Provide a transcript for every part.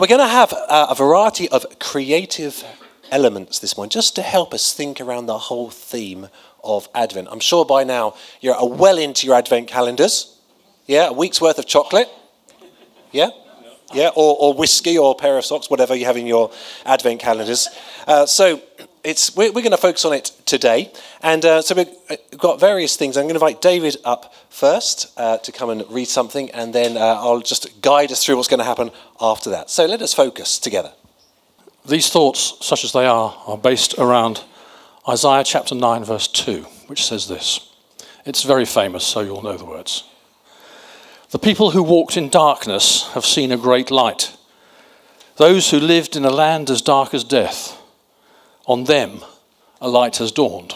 We're going to have a variety of creative elements this morning, just to help us think around the whole theme of Advent. I'm sure by now you're well into your Advent calendars. Yeah, a week's worth of chocolate. Yeah? Yeah, or whiskey or a pair of socks, whatever you have in your Advent calendars. So we're going to focus on it today. And so we've got various things. I'm going to invite David up first to come and read something, and then I'll just guide us through what's going to happen after that. So let us focus together. These thoughts, such as they are based around Isaiah chapter 9, verse 2, which says this. It's very famous, so you'll know the words. The people who walked in darkness have seen a great light. Those who lived in a land as dark as death, on them a light has dawned.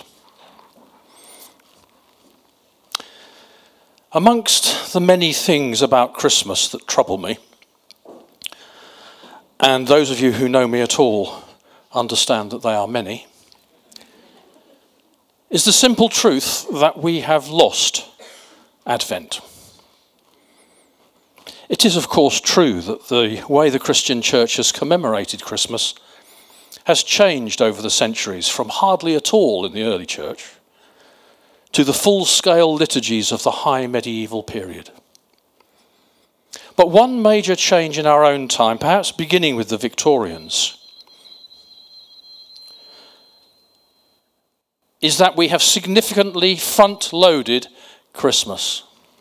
Amongst the many things about Christmas that trouble me, and those of you who know me at all understand that they are many, is the simple truth that we have lost Advent. It is, of course, true that the way the Christian church has commemorated Christmas has changed over the centuries, from hardly at all in the early church to the full-scale liturgies of the high medieval period. But one major change in our own time, perhaps beginning with the Victorians, is that we have significantly front-loaded Christmas.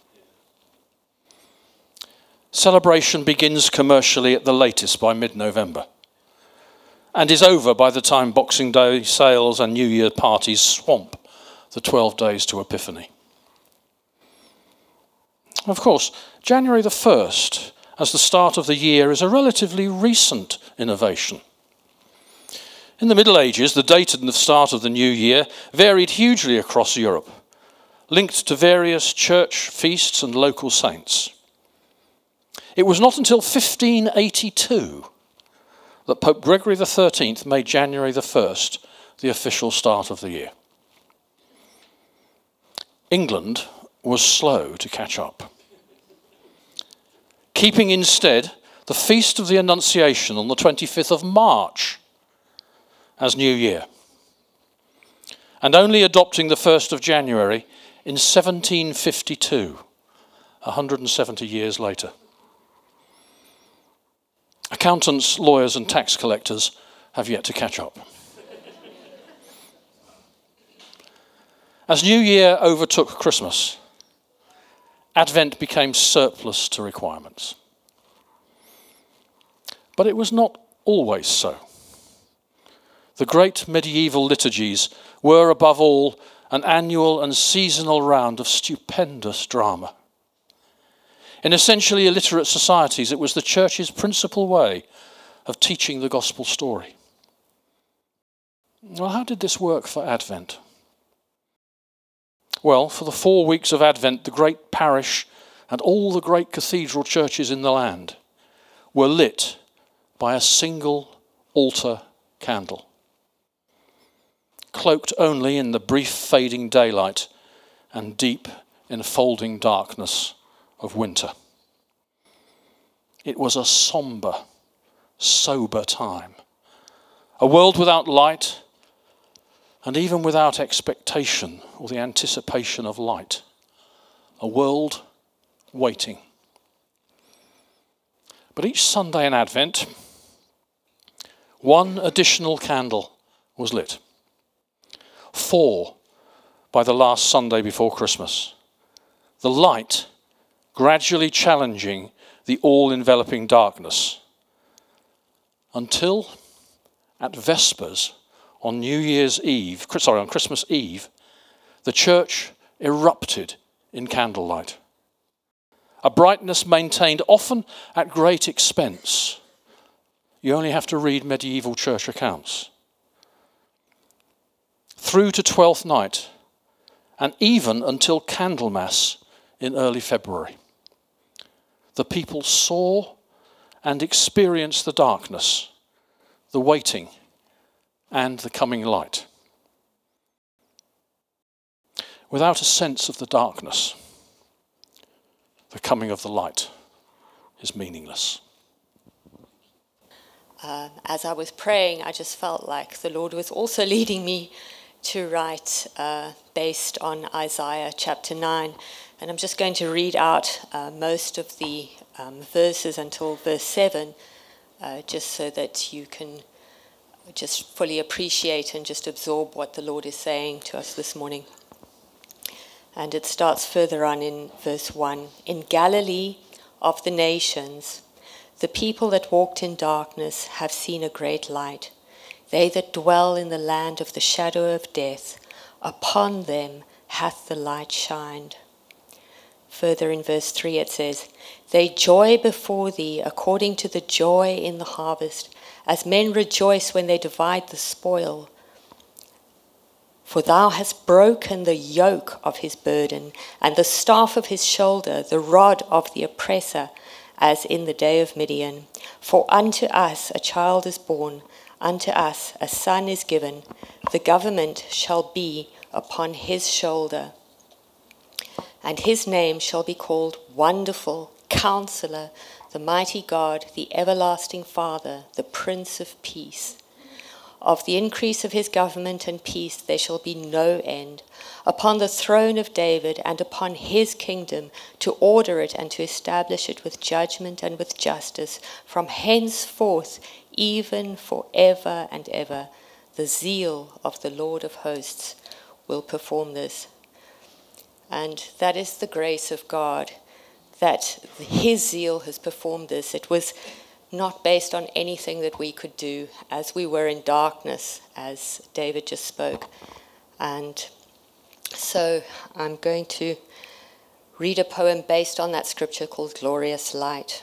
Celebration begins commercially at the latest by mid-November and is over by the time Boxing Day sales and New Year parties swamp the 12 days to Epiphany. Of course, January the 1st, as the start of the year, is a relatively recent innovation. In the Middle Ages, the date and the start of the new year varied hugely across Europe, linked to various church feasts and local saints. It was not until 1582 that Pope Gregory XIII made January the 1st the official start of the year. England was slow to catch up, keeping instead the Feast of the Annunciation on the 25th of March as New Year, and only adopting the 1st of January in 1752, 170 years later. Accountants, lawyers, and tax collectors have yet to catch up. As New Year overtook Christmas, Advent became surplus to requirements. But it was not always so. The great medieval liturgies were, above all, an annual and seasonal round of stupendous drama. In essentially illiterate societies, it was the church's principal way of teaching the gospel story. Well, how did this work for Advent? Well, for the 4 weeks of Advent, the great parish and all the great cathedral churches in the land were lit by a single altar candle, cloaked only in the brief fading daylight and deep enfolding darkness of winter. It was a somber, sober time. A world without light, and even without expectation or the anticipation of light. A world waiting. But each Sunday in Advent, one additional candle was lit. 4 by the last Sunday before Christmas. The light gradually challenging the all-enveloping darkness, until at Vespers on on Christmas Eve, the church erupted in candlelight. A brightness maintained often at great expense. You only have to read medieval church accounts. Through to Twelfth Night, and even until Candlemas in early February. The people saw and experienced the darkness, the waiting, and the coming light. Without a sense of the darkness, the coming of the light is meaningless. as I was praying, I just felt like the Lord was also leading me to write based on Isaiah chapter 9. And I'm just going to read out most of the verses until verse 7, just so that you can just fully appreciate and just absorb what the Lord is saying to us this morning. And it starts further on in verse 1. In Galilee of the nations, the people that walked in darkness have seen a great light. They that dwell in the land of the shadow of death, upon them hath the light shined. Further in verse 3 it says, They joy before thee according to the joy in the harvest, as men rejoice when they divide the spoil. For thou hast broken the yoke of his burden, and the staff of his shoulder, the rod of the oppressor, as in the day of Midian. For unto us a child is born, unto us a son is given, the government shall be upon his shoulder. And his name shall be called Wonderful, Counselor, the Mighty God, the Everlasting Father, the Prince of Peace. Of the increase of his government and peace there shall be no end, upon the throne of David and upon his kingdom, to order it and to establish it with judgment and with justice, from henceforth even forever and ever. The zeal of the Lord of hosts will perform this. And that is the grace of God, that his zeal has performed this. It was not based on anything that we could do, as we were in darkness, as David just spoke. And so I'm going to read a poem based on that scripture called Glorious Light.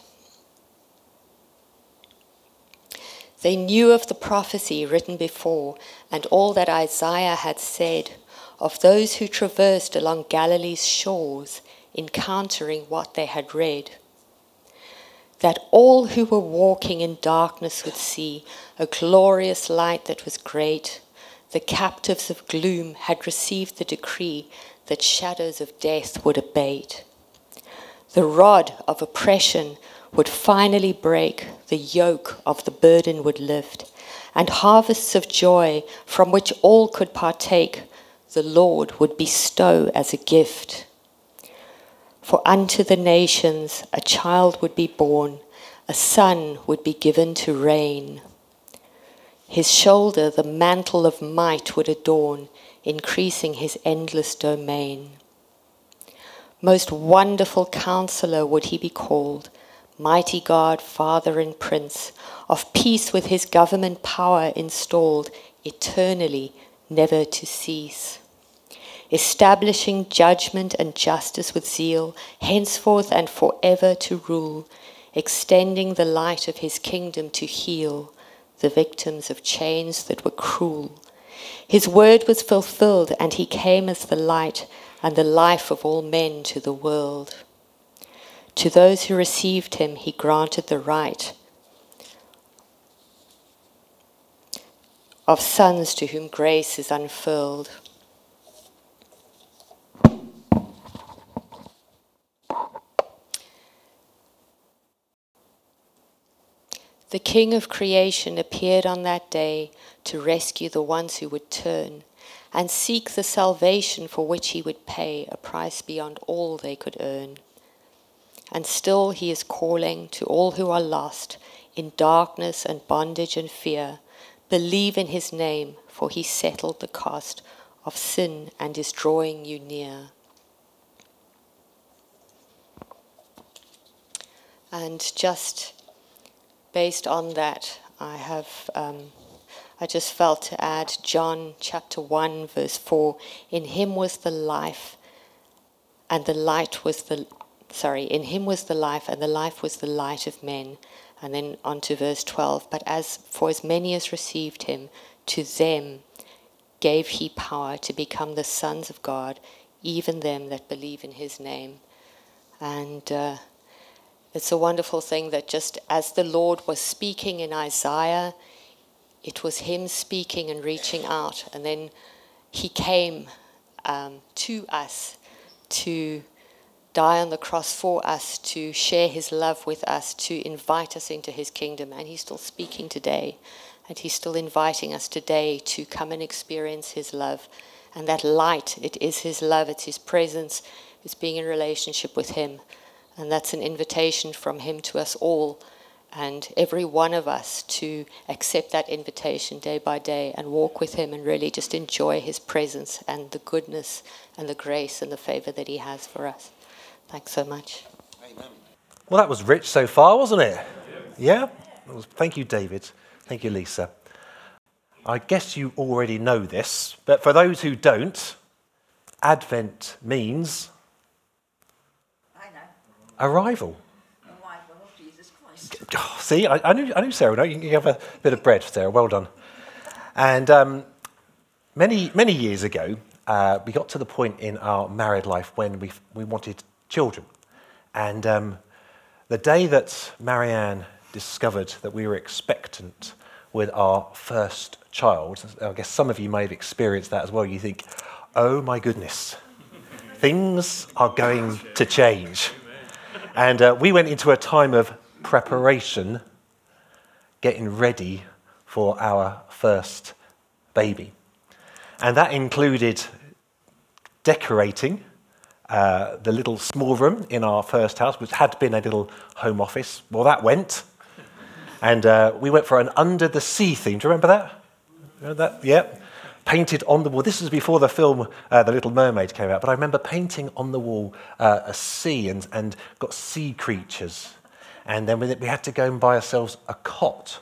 They knew of the prophecy written before, and all that Isaiah had said, of those who traversed along Galilee's shores, encountering what they had read. That all who were walking in darkness would see a glorious light that was great. The captives of gloom had received the decree that shadows of death would abate. The rod of oppression would finally break, the yoke of the burden would lift, and harvests of joy from which all could partake, the Lord would bestow as a gift. For unto the nations a child would be born, a son would be given to reign. His shoulder the mantle of might would adorn, increasing his endless domain. Most wonderful counselor would he be called, mighty God, Father and Prince, of peace with his government power installed, eternally never to cease. Establishing judgment and justice with zeal, henceforth and forever to rule, extending the light of his kingdom to heal the victims of chains that were cruel. His word was fulfilled, and he came as the light and the life of all men to the world. To those who received him, he granted the right of sons to whom grace is unfurled. The King of creation appeared on that day to rescue the ones who would turn and seek the salvation for which he would pay a price beyond all they could earn. And still he is calling to all who are lost in darkness and bondage and fear, believe in his name, for he settled the cost of sin and is drawing you near. And just based on that, I just felt to add John chapter 1 verse 4. In him was the life, and the light was in him was the life, and the life was the light of men. And then on to verse 12. But as many as received him, to them gave he power to become the sons of God, even them that believe in his name. And it's a wonderful thing that just as the Lord was speaking in Isaiah, it was him speaking and reaching out. And then he came to us to die on the cross for us, to share his love with us, to invite us into his kingdom. And he's still speaking today. And he's still inviting us today to come and experience his love. And that light, it is his love, it's his presence, it's being in relationship with him. And that's an invitation from him to us all, and every one of us to accept that invitation day by day and walk with him and really just enjoy his presence and the goodness and the grace and the favor that he has for us. Thanks so much. Amen. Well, that was rich so far, wasn't it? Yeah? Thank you, David. Thank you, Lisa. I guess you already know this, but for those who don't, Advent means arrival. Arrival of Jesus Christ. Oh, see, I knew Sarah. No, you can have a bit of bread, Sarah. Well done. And many years ago, we got to the point in our married life when we wanted children. And the day that Marianne discovered that we were expectant with our first child, I guess some of you may have experienced that as well. You think, oh my goodness, things are going to change. And we went into a time of preparation, getting ready for our first baby. And that included decorating the little small room in our first house, which had been a little home office. Well, that went. And we went for an under the sea theme. Do you remember that? Remember that? Yeah. Painted on the wall. This was before the film The Little Mermaid came out, but I remember painting on the wall a sea and got sea creatures. And then we had to go and buy ourselves a cot.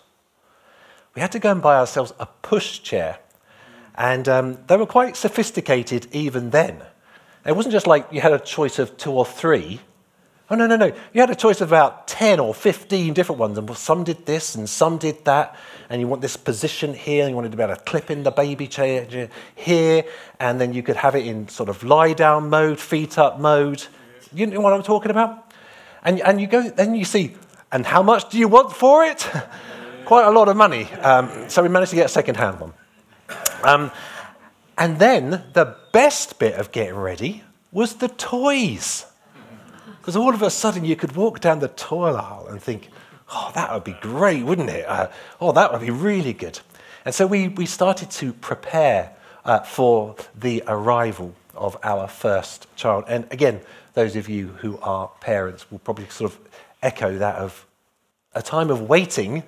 We had to go and buy ourselves a pushchair. And they were quite sophisticated even then. It wasn't just like you had a choice of 2 or 3. Oh, no. You had a choice of about 10 or 15 different ones. And some did this and some did that. And you want this position here. And you wanted to be able to clip in the baby chair here. And then you could have it in sort of lie down mode, feet up mode. You know what I'm talking about? And you go, then you see, and how much do you want for it? Quite a lot of money. So we managed to get a second-hand one. And then the best bit of getting ready was the toys. Because all of a sudden you could walk down the toy aisle and think, oh, that would be great, wouldn't it? Oh, that would be really good. And so we started to prepare for the arrival of our first child. And again, those of you who are parents will probably sort of echo that of a time of waiting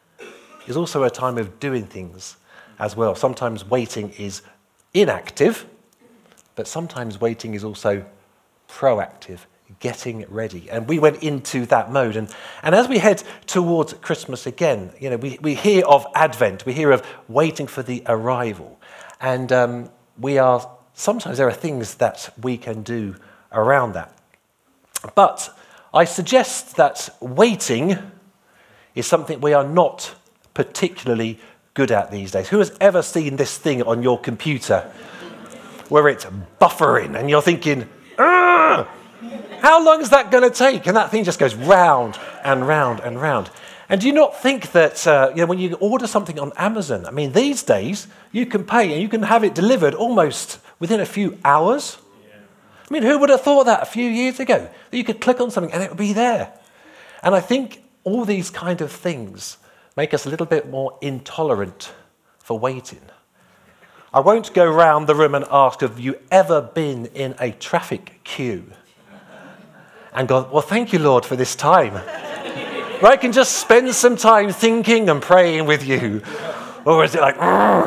is also a time of doing things as well. Sometimes waiting is inactive, but sometimes waiting is also proactive, getting ready. And we went into that mode. And as we head towards Christmas again, you know, we hear of Advent, we hear of waiting for the arrival. And sometimes there are things that we can do around that. But I suggest that waiting is something we are not particularly good at these days. Who has ever seen this thing on your computer where it's buffering and you're thinking, ugh! How long is that going to take? And that thing just goes round and round and round. And do you not think that when you order something on Amazon, I mean, these days you can pay and you can have it delivered almost within a few hours? Yeah. I mean, who would have thought that a few years ago? That you could click on something and it would be there. And I think all these kind of things make us a little bit more intolerant for waiting. I won't go round the room and ask, have you ever been in a traffic queue? And go, well, thank you, Lord, for this time. Where I can just spend some time thinking and praying with you. Or is it like,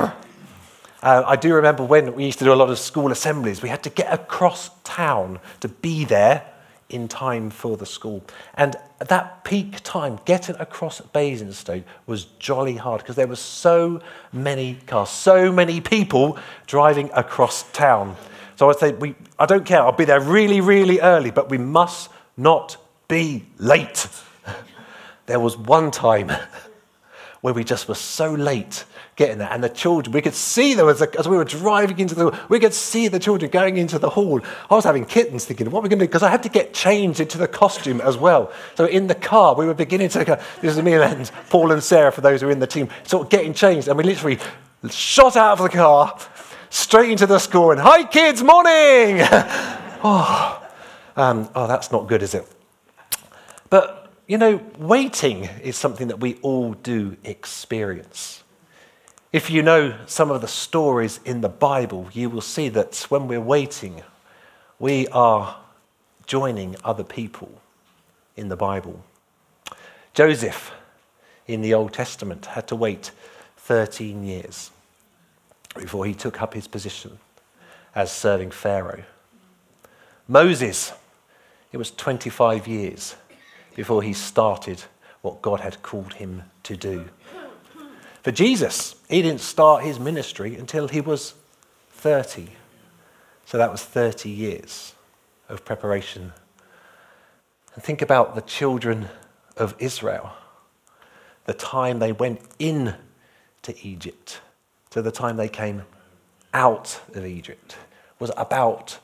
I do remember when we used to do a lot of school assemblies, we had to get across town to be there in time for the school. And at that peak time, getting across Basingstoke was jolly hard because there were so many cars, so many people driving across town. So I'd say, I don't care, I'll be there really, really early, but we must not be late. There was one time where we just were so late getting there, and the children, we could see them as we were driving into we could see the children going into the hall. I was having kittens thinking, what are we going to do? Because I had to get changed into the costume as well. So in the car, we were beginning to go, this is me and Paul and Sarah, for those who are in the team, sort of getting changed, and we literally shot out of the car, straight into the school, and hi kids, morning! That's not good, is it? But, waiting is something that we all do experience. If you know some of the stories in the Bible, you will see that when we're waiting, we are joining other people in the Bible. Joseph in the Old Testament had to wait 13 years before he took up his position as serving Pharaoh. Moses, it was 25 years before he started what God had called him to do. For Jesus, he didn't start his ministry until he was 30. So that was 30 years of preparation. And think about the children of Israel. The time they went in to Egypt to the time they came out of Egypt was about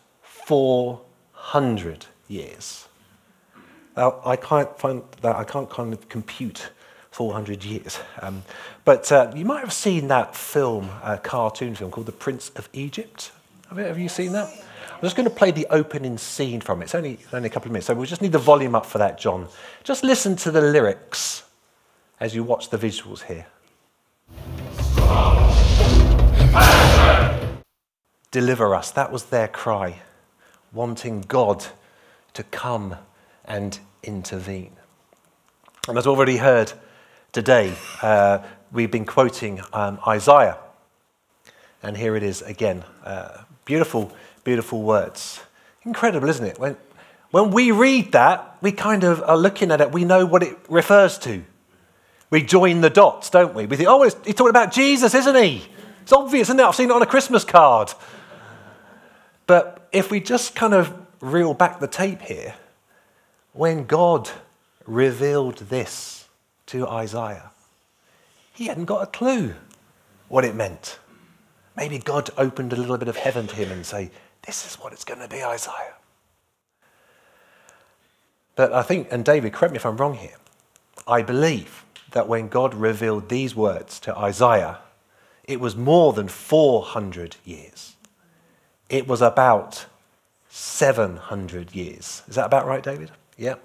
400 years. Now, I can't kind of compute 400 years. But you might have seen that film, a cartoon film called The Prince of Egypt. Have you seen that? I'm just going to play the opening scene from it. It's only a couple of minutes, so we'll just need the volume up for that, John. Just listen to the lyrics as you watch the visuals here. Deliver us. That was their cry, wanting God to come and intervene. And as already heard today, we've been quoting Isaiah. And here it is again. Beautiful, beautiful words. Incredible, isn't it? When we read that, we kind of are looking at it, we know what it refers to. We join the dots, don't we? We think, he's talking about Jesus, isn't he? It's obvious, isn't it? I've seen it on a Christmas card. But if we just kind of reel back the tape here, when God revealed this to Isaiah, he hadn't got a clue what it meant. Maybe God opened a little bit of heaven to him and say, this is what it's going to be, Isaiah. But I think, and David, correct me if I'm wrong here, I believe that when God revealed these words to Isaiah, it was more than 400 years. It was about 700 years. Is that about right, David? Yeah.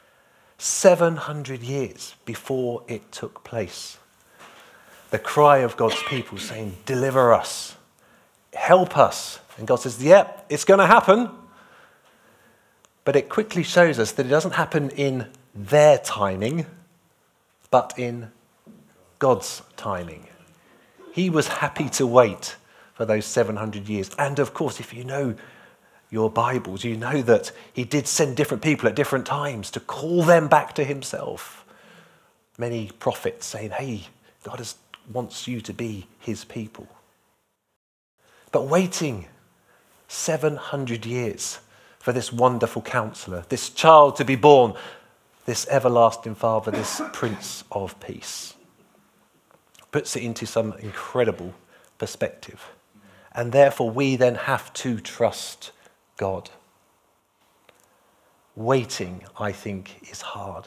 700 years before it took place. The cry of God's people saying, deliver us, help us. And God says, yep, it's going to happen. But it quickly shows us that it doesn't happen in their timing, but in God's timing. He was happy to wait for those 700 years. And of course, if you know your Bibles, you know that he did send different people at different times to call them back to himself. Many prophets saying, hey, God wants you to be his people. But waiting 700 years for this wonderful counselor, this child to be born, this everlasting Father, this Prince of Peace, puts it into some incredible perspective. And therefore we then have to trust God. Waiting, I think, is hard.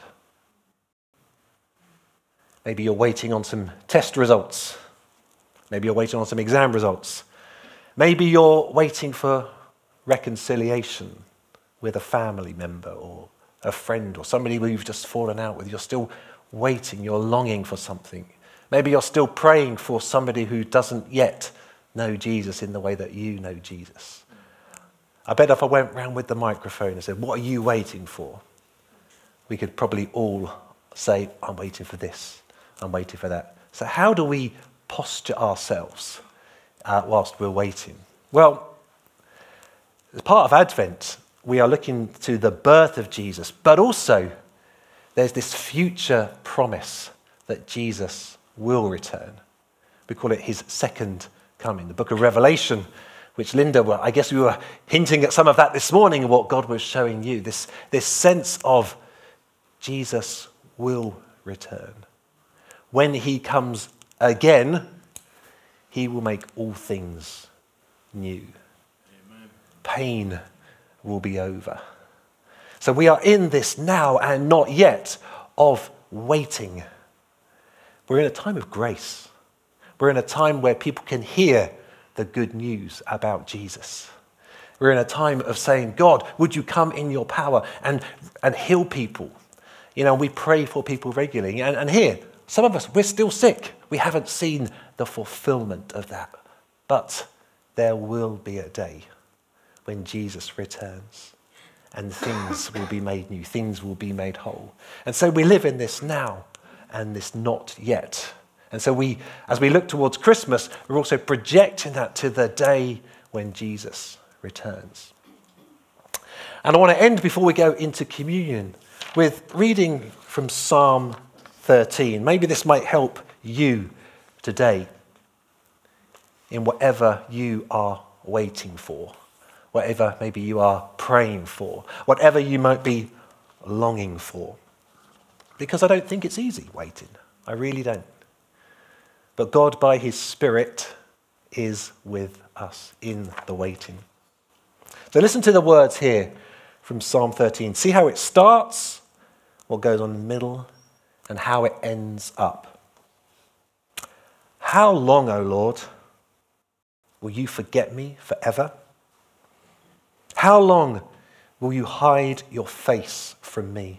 Maybe you're waiting on some test results. Maybe you're waiting on some exam results. Maybe you're waiting for reconciliation with a family member or a friend or somebody who you've just fallen out with. You're still waiting, you're longing for something. Maybe you're still praying for somebody who doesn't yet know Jesus in the way that you know Jesus. I bet if I went round with the microphone and said, what are you waiting for? We could probably all say, I'm waiting for this, I'm waiting for that. So how do we posture ourselves whilst we're waiting? Well, as part of Advent, we are looking to the birth of Jesus, but also there's this future promise that Jesus will return. We call it his second coming. The book of Revelation, which Linda, I guess we were hinting at some of that this morning, what God was showing you, this sense of Jesus will return. When he comes again, he will make all things new. Amen. Pain will be over. So we are in this now and not yet of waiting. We're in a time of grace. We're in a time where people can hear the good news about Jesus. We're in a time of saying, God, would you come in your power and heal people? You know, we pray for people regularly. And here, some of us, we're still sick. We haven't seen the fulfillment of that. But there will be a day when Jesus returns and things will be made new, things will be made whole. And so we live in this now and this not yet. And so as we look towards Christmas, we're also projecting that to the day when Jesus returns. And I want to end before we go into communion with reading from Psalm 13. Maybe this might help you today in whatever you are waiting for, whatever maybe you are praying for, whatever you might be longing for. Because I don't think it's easy waiting. I really don't. But God, by his Spirit, is with us in the waiting. So listen to the words here from Psalm 13. See how it starts, what goes on in the middle, and how it ends up. How long, O Lord, will you forget me forever? How long will you hide your face from me?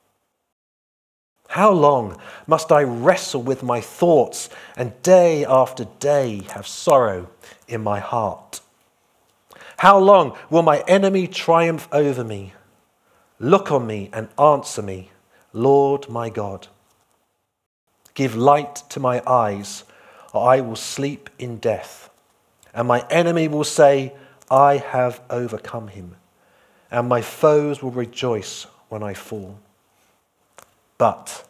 How long must I wrestle with my thoughts and day after day have sorrow in my heart? How long will my enemy triumph over me? Look on me and answer me, Lord my God. Give light to my eyes, or I will sleep in death. And my enemy will say, I have overcome him, and my foes will rejoice when I fall. But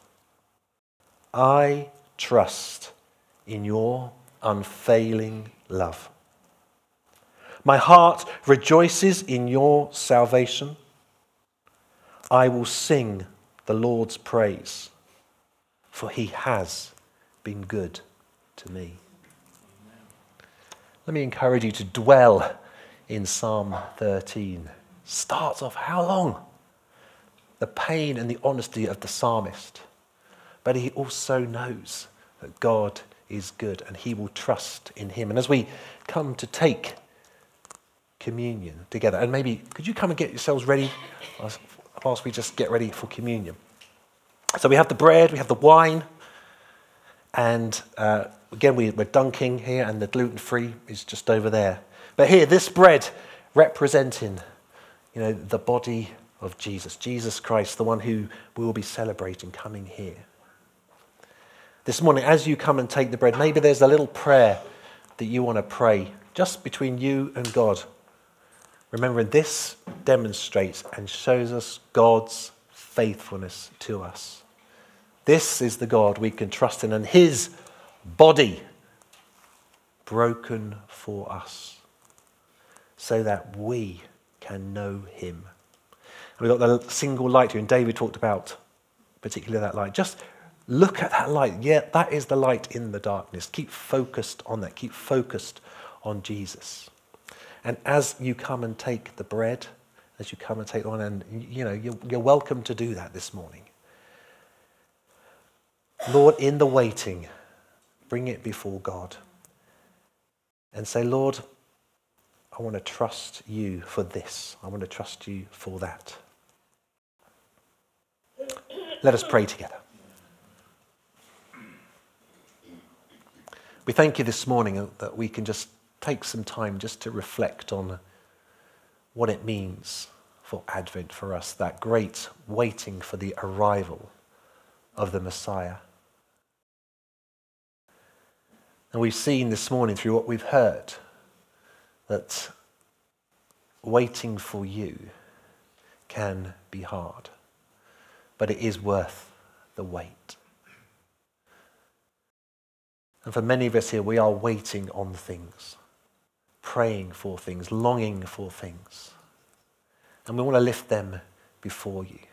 I trust in your unfailing love. My heart rejoices in your salvation. I will sing the Lord's praise, for he has been good to me. Let me encourage you to dwell in Psalm 13. Starts off how long? The pain and the honesty of the psalmist. But he also knows that God is good and he will trust in him. And as we come to take communion together, and maybe could you come and get yourselves ready whilst we just get ready for communion? So we have the bread, we have the wine, and again we're dunking here, and the gluten-free is just over there. But here, this bread representing, the body of Jesus, Jesus Christ, the one who we will be celebrating coming here. This morning, as you come and take the bread, maybe there's a little prayer that you want to pray just between you and God. Remembering this demonstrates and shows us God's faithfulness to us. This is the God we can trust in, and his body broken for us so that we can know him. And we've got the single light here, and David talked about particularly that light. Just look at that light. Yeah, that is the light in the darkness. Keep focused on that. Keep focused on Jesus. And as you come and take the bread, as you come and take the wine, and you're welcome to do that this morning. Lord, in the waiting, bring it before God and say, Lord, I want to trust you for this. I want to trust you for that. Let us pray together. We thank you this morning that we can just take some time just to reflect on what it means for Advent for us, that great waiting for the arrival of the Messiah. And we've seen this morning through what we've heard that waiting for you can be hard, but it is worth the wait. And for many of us here, we are waiting on things, praying for things, longing for things. And we want to lift them before you.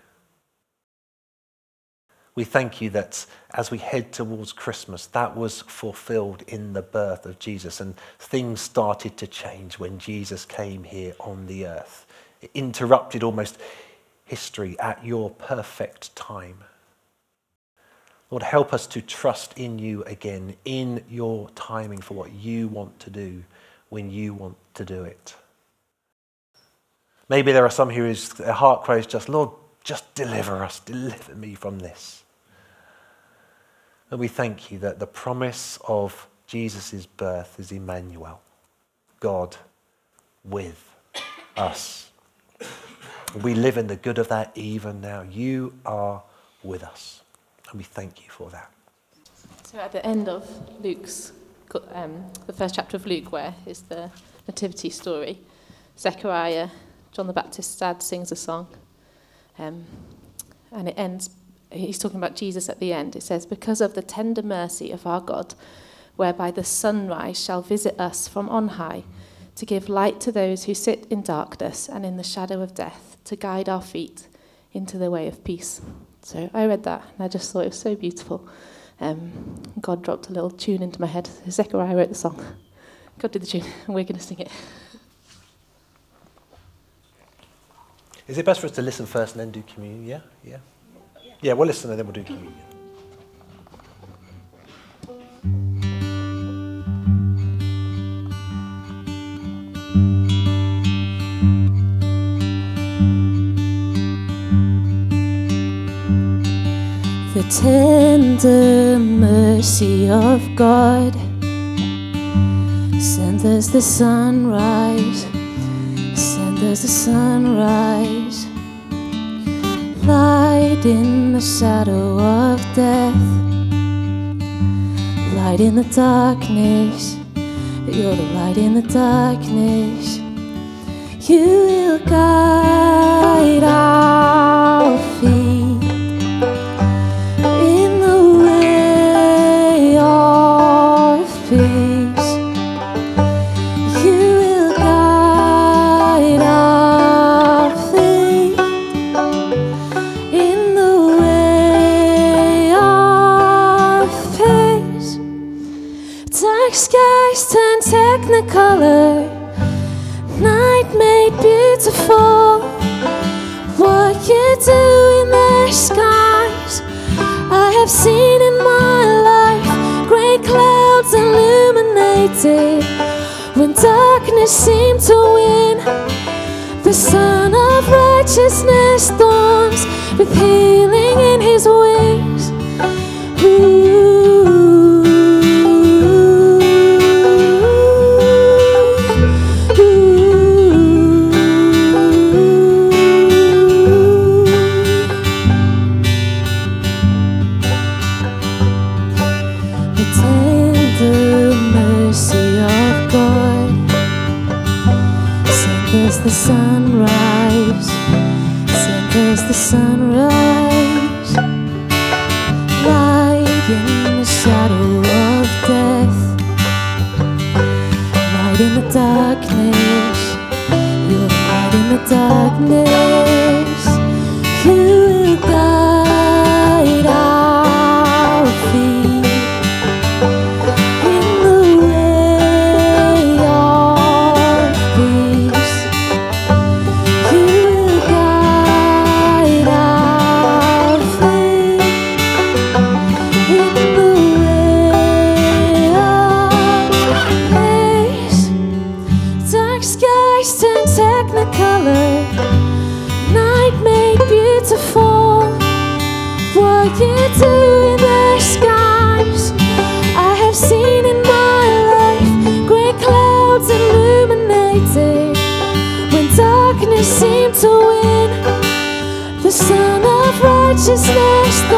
We thank you that as we head towards Christmas, that was fulfilled in the birth of Jesus, and things started to change when Jesus came here on the earth. It interrupted almost history at your perfect time. Lord, help us to trust in you again, in your timing for what you want to do when you want to do it. Maybe there are some whose their heart cries just, Lord, just deliver us, deliver me from this. And we thank you that the promise of Jesus' birth is Emmanuel, God with us. We live in the good of that even now. You are with us. And we thank you for that. So at the end of Luke's, the first chapter of Luke, where is the nativity story, Zechariah, John the Baptist's dad, sings a song. And it ends, he's talking about Jesus at the end. It says, because of the tender mercy of our God, whereby the sunrise shall visit us from on high, to give light to those who sit in darkness and in the shadow of death, to guide our feet into the way of peace. So I read that, and I just thought it was so beautiful. God dropped a little tune into my head. Zechariah wrote the song. God did the tune, and we're going to sing it. Is it best for us to listen first and then do communion? Yeah? Yeah, we'll listen and then we'll do communion. The tender mercy of God send us the sunrise, send us the sunrise, light in the shadow of death, light in the darkness, you're the light in the darkness, you will guide our feet in the way of peace. You will guide our feet in the way of peace. Dark skies turn technicolor, night made beautiful. What you do in the skies I have seen in my life, grey clouds illuminated when darkness seemed to win. The Son of Righteousness dawns with healing in his wings. The sunrise, send us the sunrise, light in the shadow of death, light in the darkness, you're the light in the darkness, you will guide our feet in the way of peace. What you do in the skies I have seen in my life, grey clouds illuminated when darkness seemed to win. The Son of Righteousness